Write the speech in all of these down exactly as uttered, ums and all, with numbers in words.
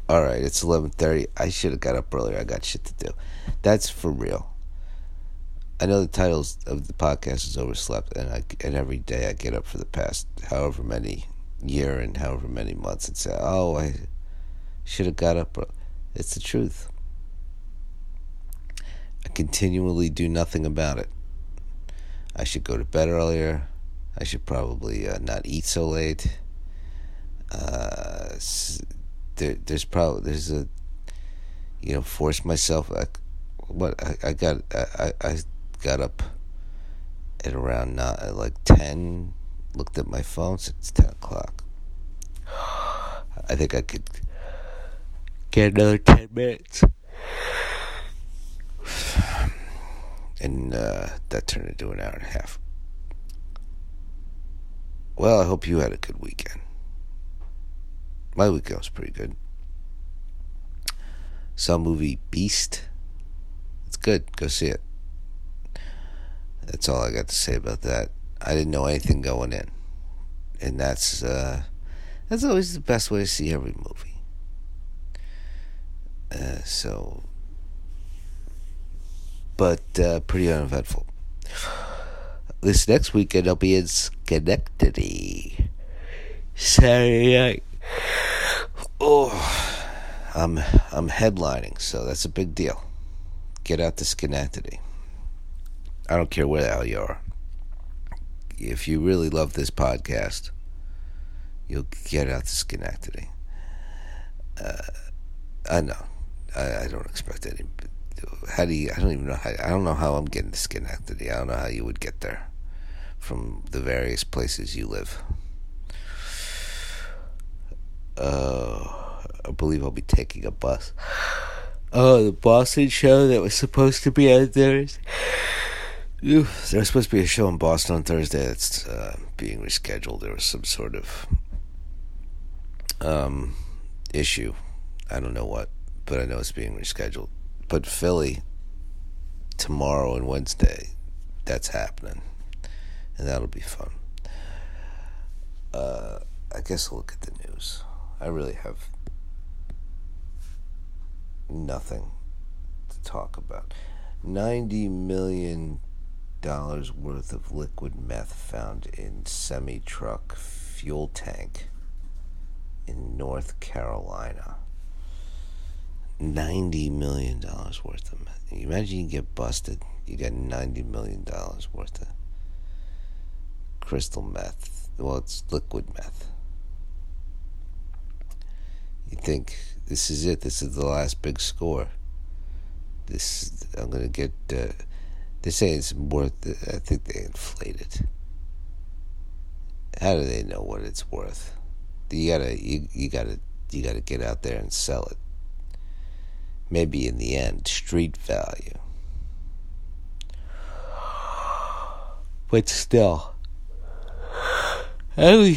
All right, it's eleven thirty. I should have got up earlier. I got shit to do. That's for real. I know the titles of the podcast is Overslept, and I and every day I get up for the past however many year and however many months and say, "Oh, I should have got up." It's the truth. I continually do nothing about it. I should go to bed earlier. I should probably uh, not eat so late. Uh, there, there's probably there's a you know force myself. I, what I, I got I, I got up at around not at like ten. Looked at my phone. So it's ten o'clock. I think I could get another ten minutes. And uh, that turned into an hour and a half. Well, I hope you had a good weekend. My weekend was pretty good. Saw movie Beast. It's good. Go see it. That's all I got to say about that. I didn't know anything going in. And that's uh, that's always the best way to see every movie. Uh, so, but uh, pretty uneventful. This next weekend I'll be in Schenectady. Saturday night. Oh, I'm I'm headlining, so that's a big deal. Get out to Schenectady. I don't care where the hell you are. If you really love this podcast, you'll get out to Schenectady. Uh, I know. I, I don't expect any. How do you? I don't even know how. I don't know how I'm getting to Schenectady. I don't know how you would get there from the various places you live. Uh, I believe I'll be taking a bus. Oh, the Boston show that was supposed to be on Thursday. There was supposed to be a show in Boston on Thursday that's uh, being rescheduled. There was some sort of um, issue. I don't know what, but I know it's being rescheduled. But Philly, tomorrow and Wednesday, that's happening. And that'll be fun. Uh, I guess I'll look at the news. I really have nothing to talk about. ninety million dollars worth of liquid meth found in semi-truck fuel tank in North Carolina. ninety million dollars worth of meth. Imagine you get busted. You got ninety million dollars worth of crystal meth. Well, it's liquid meth. You think this is it? This is the last big score. This I'm gonna get. Uh, they say it's worth. I think they inflate it. How do they know what it's worth? You gotta. You, you gotta. You gotta get out there and sell it. Maybe in the end, street value. But still, I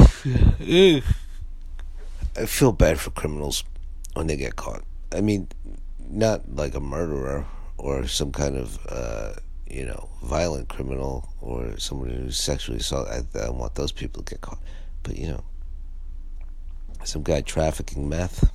feel bad for criminals when they get caught. I mean, not like a murderer or some kind of, uh, you know, violent criminal or someone who's sexually assaulted. I, I want those people to get caught. But, you know, some guy trafficking meth,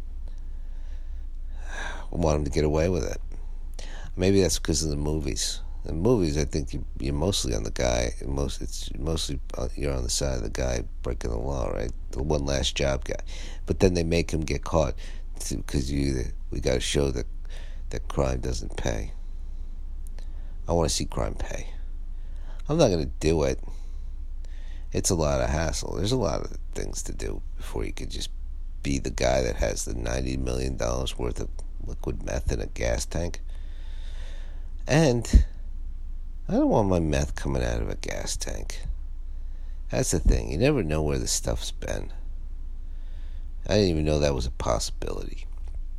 I want him to get away with it. Maybe that's because of the movies. In movies, I think you, you're mostly on the guy. Most it's mostly you're on the side of the guy breaking the law, right? The one last job guy. But then they make him get caught because you we got to show that that crime doesn't pay. I want to see crime pay. I'm not going to do it. It's a lot of hassle. There's a lot of things to do before you could just be the guy that has the ninety million dollars worth of liquid meth in a gas tank. And I don't want my meth coming out of a gas tank. That's the thing. You never know where the stuff's been. I didn't even know that was a possibility.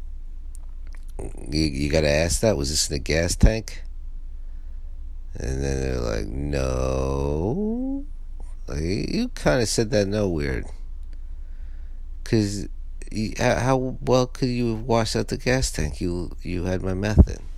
You, you gotta ask that? Was this in a gas tank? And then they're like, no. Like, you kind of said that no weird. Because how well could you have washed out the gas tank you you had my meth in?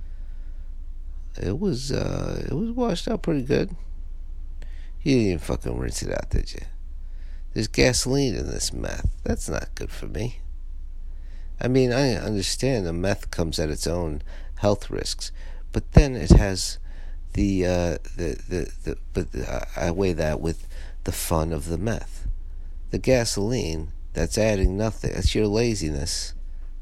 It was uh, it was washed out pretty good. You didn't even fucking rinse it out, did you? There's gasoline in this meth. That's not good for me. I mean, I understand the meth comes at its own health risks, but then it has the uh, the the the. But uh, I weigh that with the fun of the meth, the gasoline. That's adding nothing. That's your laziness.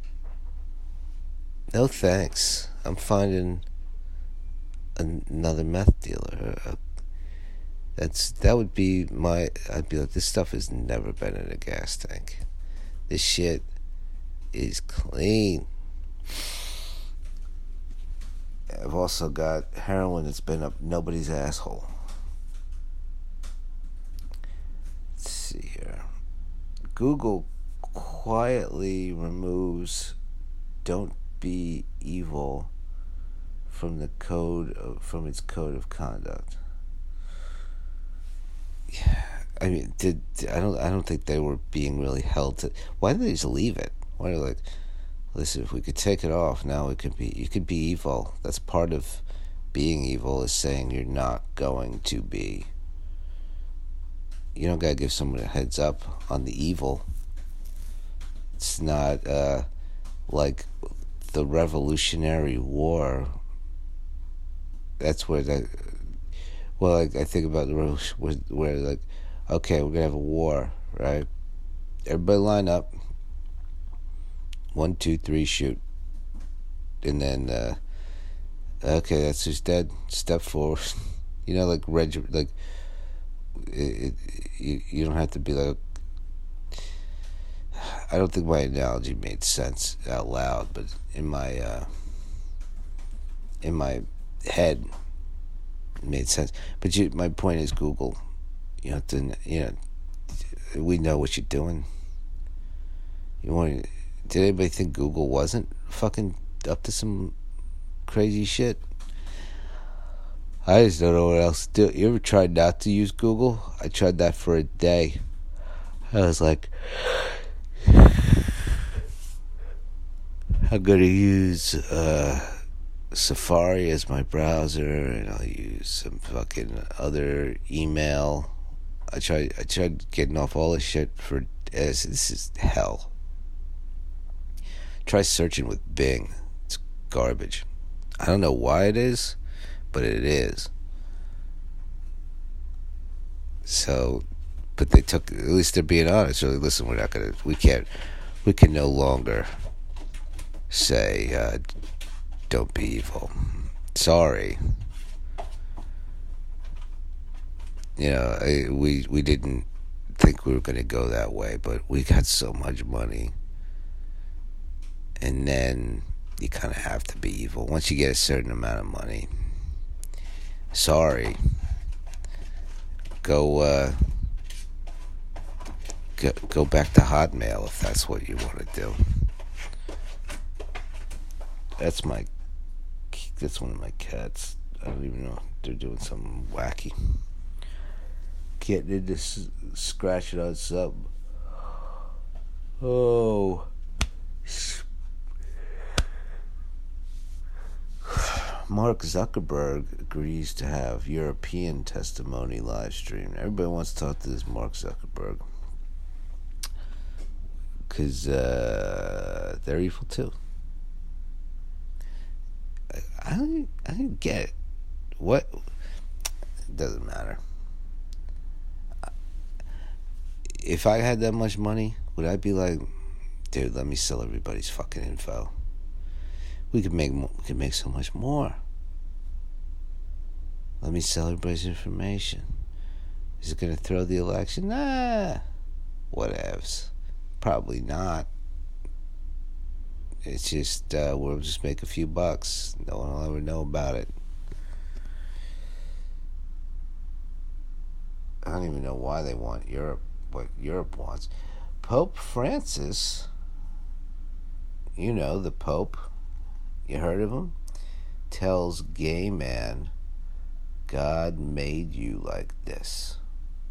No thanks. I'm finding another meth dealer. Uh, That's that would be my. I'd be like, this stuff has never been in a gas tank. This shit is clean. I've also got heroin that's been up nobody's asshole. Let's see here. Google quietly removes "Don't be evil" from the code of, from its code of conduct. Yeah, I mean, did I don't I don't think they were being really held to. Why did they just leave it? Why are they like, listen, if we could take it off now, it could be you could be evil. That's part of being evil, is saying you're not going to be. You don't gotta give someone a heads up on the evil. It's not uh, like the Revolutionary War. That's where the well, like, I think about the revolution where, where like, okay, we're gonna have a war, right? Everybody line up. One, two, three, shoot. And then, uh, okay, that's who's dead. Step forward. You know, like reg, like it, it, you, you don't have to be like. I don't think my analogy made sense out loud, but in my uh, in my head, it made sense. But you, my point is, Google. You have to, you know, we know what you're doing. You want? Did anybody think Google wasn't fucking up to some crazy shit? I just don't know what else to do. You ever tried not to use Google? I tried that for a day. I was like, I'm gonna use uh, Safari as my browser, and I'll use some fucking other email. I tried. I tried getting off all this shit for. As this is hell. Try searching with Bing. It's garbage. I don't know why it is, but it is. So, but they took, at least they're being honest. Really, listen, we're not gonna, we can't, we can no longer say, uh, don't be evil. Sorry. You know, I, we, we didn't think we were gonna go that way, but we got so much money. And then you kind of have to be evil. Once you get a certain amount of money, sorry, go uh, go, go back to Hotmail if that's what you want to do. That's my, that's one of my cats. I don't even know. They're doing something wacky. Getting into s- scratching on something. Oh. Mark Zuckerberg agrees to have European testimony live streamed. Everybody wants to talk to this Mark Zuckerberg. Because uh, they're evil too. I, I don't I don't get it. What? It doesn't matter. If I had that much money, would I be like, dude, let me sell everybody's fucking info? We could make we could make so much more. Let me sell everybody's information. Is it going to throw the election? Nah. Whatevs. Probably not. It's just, uh, we'll just make a few bucks. No one will ever know about it. I don't even know why they want Europe, what Europe wants. Pope Francis, you know, the Pope, you heard of him? Tells gay man, God made you like this.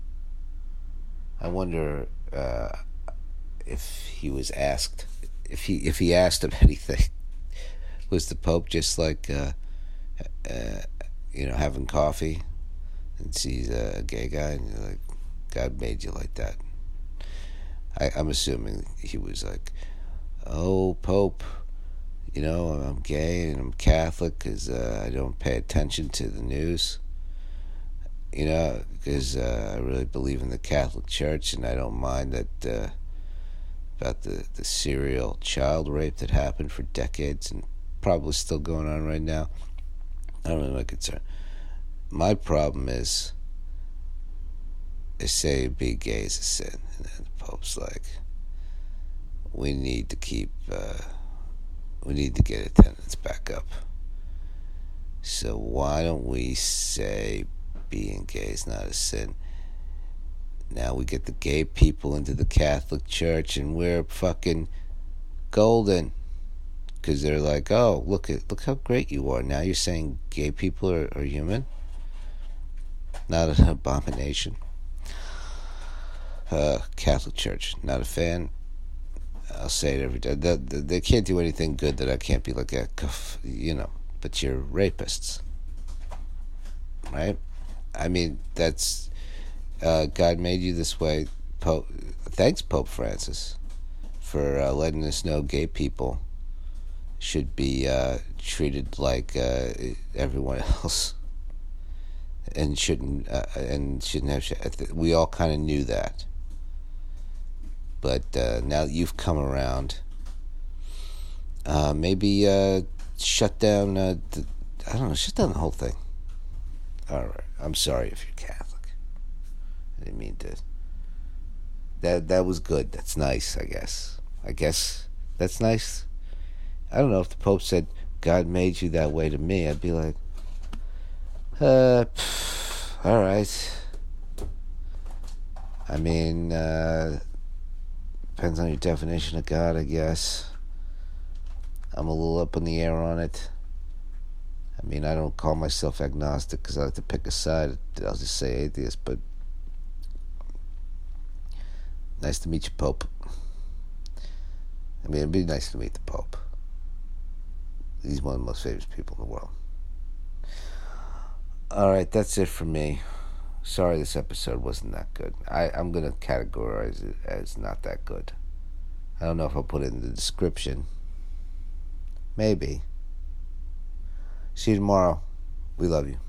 I wonder uh, if he was asked, if he if he asked him anything. Was the Pope just like, uh, uh, you know, having coffee and sees a gay guy and you're like, God made you like that? I, I'm assuming he was like, oh, Pope, you know, I'm gay and I'm Catholic because uh, I don't pay attention to the news. You know, because uh, I really believe in the Catholic Church, and I don't mind that uh, about the, the serial child rape that happened for decades and probably still going on right now. I don't really my concern. My problem is, they say being gay is a sin, and then the Pope's like, we need to keep, uh, we need to get attendance back up. So why don't we say being gay is not a sin? Now we get the gay people into the Catholic Church, and we're fucking golden, because they're like, oh, look at look how great you are. Now you're saying gay people are, are human, not an abomination. Uh, Catholic Church, not a fan. I'll say it every day. They, they, they can't do anything good that I can't be like a, you know. But you're rapists, right? I mean, that's uh, God made you this way. Pope, thanks, Pope Francis, for uh, letting us know gay people should be uh, treated like uh, everyone else, and shouldn't uh, and shouldn't have. We all kind of knew that, but uh, now that you've come around, uh, maybe uh, shut down. Uh, the, I don't know. Shut down the whole thing. All right. I'm sorry if you're Catholic. I didn't mean to. That that was good. That's nice. I guess. I guess that's nice. I don't know if the Pope said God made you that way to me. I'd be like, uh, pff, all right. I mean, uh, depends on your definition of God, I guess. I'm a little up in the air on it. I mean, I don't call myself agnostic because I like to pick a side. I'll just say atheist, but nice to meet you, Pope. I mean, it'd be nice to meet the Pope. He's one of the most famous people in the world. All right, that's it for me. Sorry this episode wasn't that good. I, I'm going to categorize it as not that good. I don't know if I'll put it in the description. Maybe. See you tomorrow. We love you.